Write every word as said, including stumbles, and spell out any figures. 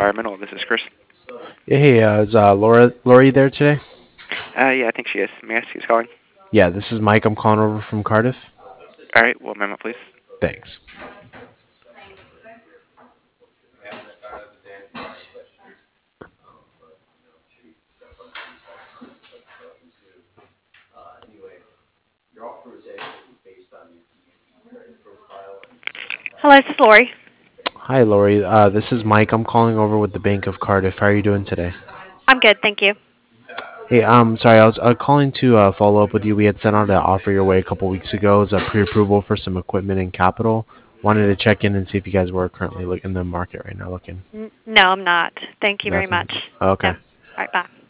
Environmental. This is Chris. Yeah, hey, uh, is uh, Laura Lori there today? Uh, yeah, I think she is. May I ask who's calling? Yeah, this is Mike. I'm calling over from Cardiff. All right, one moment, please. Thanks. Hello, this is Lori. Hi, Lori. Uh, this is Mike. I'm calling over with the Bank of Cardiff. How are you doing today? I'm good, thank you. Hey, um, sorry, I was uh, calling to uh, follow up with you. We had sent out an offer your way a couple weeks ago as a pre-approval for some equipment and capital. Wanted to check in and see if you guys were currently look in the market right now looking. N- no, I'm not. Thank you very Nothing. much. No. Okay. All right, bye.